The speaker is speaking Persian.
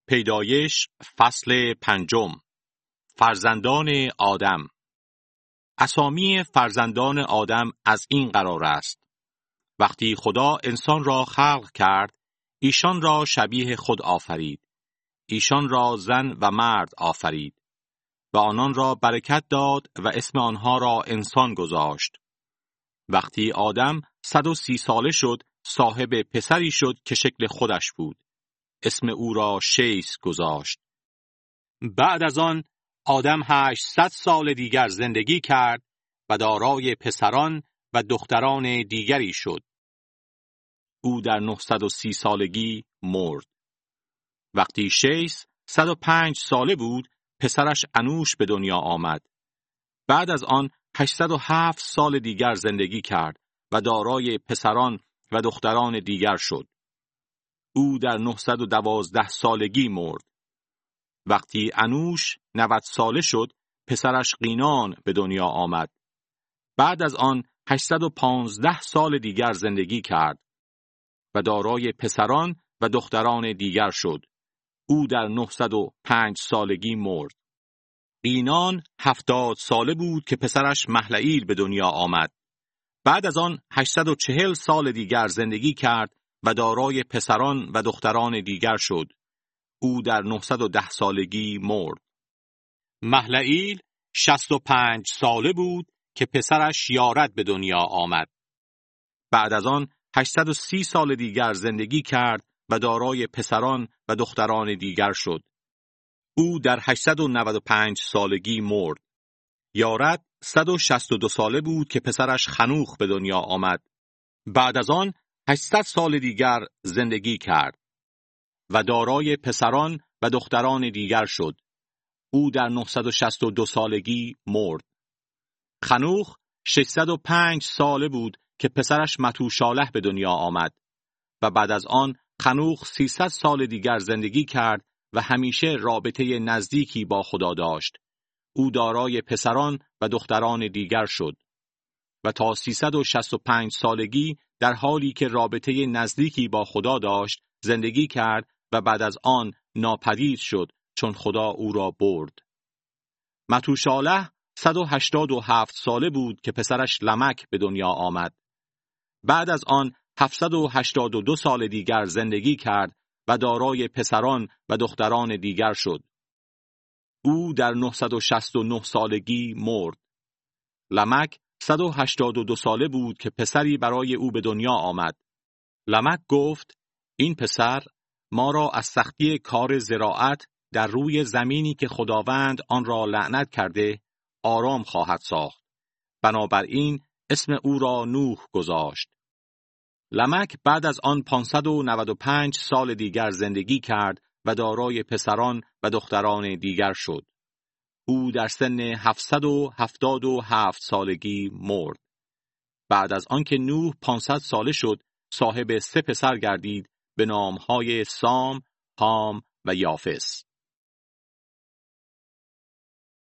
پیدایش فصل 5. فرزندان آدم. اسامی فرزندان آدم از این قرار است: وقتی خدا انسان را خلق کرد، ایشان را شبیه خود آفرید. ایشان را زن و مرد آفرید و آنان را برکت داد و اسم آنها را انسان گذاشت. وقتی آدم 130 ساله شد، صاحب پسری شد که شکل خودش بود. اسم او را شیث گذاشت. بعد از آن آدم 800 سال دیگر زندگی کرد و دارای پسران و دختران دیگری شد. او در 930 سالگی مرد. وقتی شیث 105 ساله بود، پسرش انوش به دنیا آمد. بعد از آن 807 سال دیگر زندگی کرد و دارای پسران و دختران دیگر شد. او در 912 سالگی مرد. وقتی انوش 90 ساله شد، پسرش قینان به دنیا آمد. بعد از آن 815 سال دیگر زندگی کرد و دارای پسران و دختران دیگر شد. او در 905 سالگی مرد. قینان 70 ساله بود که پسرش مهلئیل به دنیا آمد. بعد از آن 840 سال دیگر زندگی کرد و دارای پسران و دختران دیگر شد. او در 910 سالگی مرد. مهلئیل 65 ساله بود که پسرش یارد به دنیا آمد. بعد از آن 830 سال دیگر زندگی کرد و دارای پسران و دختران دیگر شد. او در 895 سالگی مرد. یارد 162 ساله بود که پسرش خنوخ به دنیا آمد. بعد از آن 800 سال دیگر زندگی کرد و دارای پسران و دختران دیگر شد. او در 962 سالگی مرد. خنوخ 605 ساله بود که پسرش متوشالح به دنیا آمد و بعد از آن خنوخ 300 سال دیگر زندگی کرد و همیشه رابطه نزدیکی با خدا داشت. او دارای پسران و دختران دیگر شد و تا 365 سالگی در حالی که رابطه نزدیکی با خدا داشت زندگی کرد و بعد از آن ناپدید شد چون خدا او را برد. متوشالح 187 ساله بود که پسرش لمک به دنیا آمد. بعد از آن 782 سال دیگر زندگی کرد و دارای پسران و دختران دیگر شد. او در 969 سالگی مرد. لمک 182 ساله بود که پسری برای او به دنیا آمد. لمک گفت: این پسر ما را از سختی کار زراعت در روی زمینی که خداوند آن را لعنت کرده آرام خواهد ساخت. بنابراین اسم او را نوح گذاشت. لمک بعد از آن 595 سال دیگر زندگی کرد و دارای پسران و دختران دیگر شد. او در سن 777 سالگی مرد. بعد از آنکه نوح 500 ساله شد، صاحب 3 پسر گردید به نامهای سام، هام و یافس.